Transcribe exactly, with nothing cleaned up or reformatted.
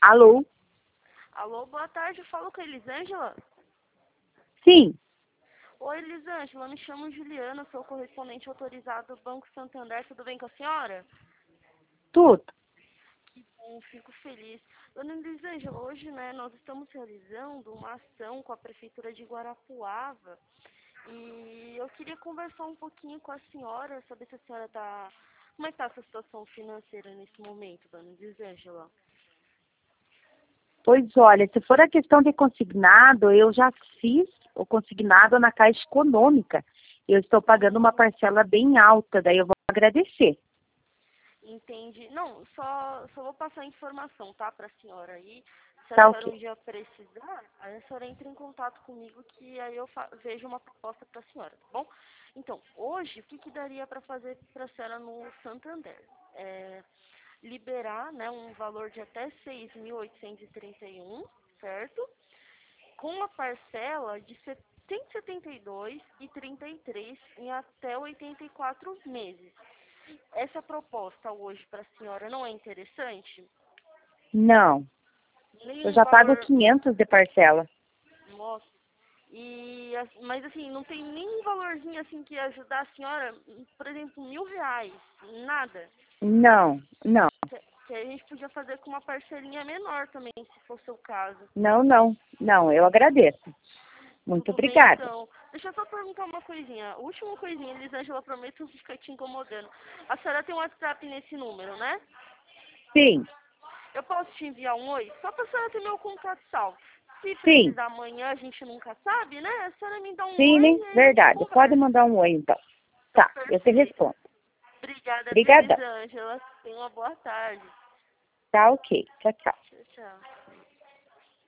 Alô? Alô, boa tarde, eu falo com a Elisângela. Sim. Oi, Elisângela, me chamo Juliana, sou correspondente autorizado do Banco Santander, tudo bem com a senhora? Tudo. Que bom, fico feliz. Dona Elisângela, hoje, né, nós estamos realizando uma ação com a Prefeitura de Guarapuava e eu queria conversar um pouquinho com a senhora, saber se a senhora está... Como é que está a sua situação financeira nesse momento, Dona Elisângela? Pois olha, se for a questão de consignado, eu já fiz o consignado na Caixa Econômica. Eu estou pagando uma parcela bem alta, daí eu vou agradecer. Entendi. Não, só, só vou passar a informação, tá, para a senhora aí. Se a Tá senhora um ok. dia precisar, aí a senhora entra em contato comigo que aí eu fa- vejo uma proposta para a senhora, tá bom? Então, hoje, o que, que daria para fazer para a senhora no Santander? É, liberar, né, um valor de até seis mil oitocentos e trinta e um, certo? Com a parcela de cento e setenta e dois reais e trinta e três centavos em até oitenta e quatro meses. Essa proposta hoje para a senhora não é interessante? Não, eu Nenhum já pago valor, quinhentos de parcela. nossa. E, as- mas assim, não tem nenhum valorzinho assim que ajudar a senhora, por exemplo, mil reais, nada. Não, não, Que, que a gente podia fazer com uma parcelinha menor também, se fosse o caso. não, não, não, eu agradeço. Muito Tudo bem, obrigada. então. Deixa eu só perguntar uma coisinha. Última coisinha, Elisângela, prometo não ficar te incomodando. A senhora tem um WhatsApp nesse número, né? Sim, Eu posso te enviar um oi? Só pra senhora ter meu contato salvo. Se sim, precisar amanhã, a gente nunca sabe, né? A senhora me dá um sim, oi né? e aí a gente Verdade. Pode conversa. mandar um oi, então. Então, Tá, eu te perfeito. respondo. Obrigada, viu, Obrigada. Elisângela? Tenha uma boa tarde. Tá ok. Tchau, tchau. Tchau, tchau.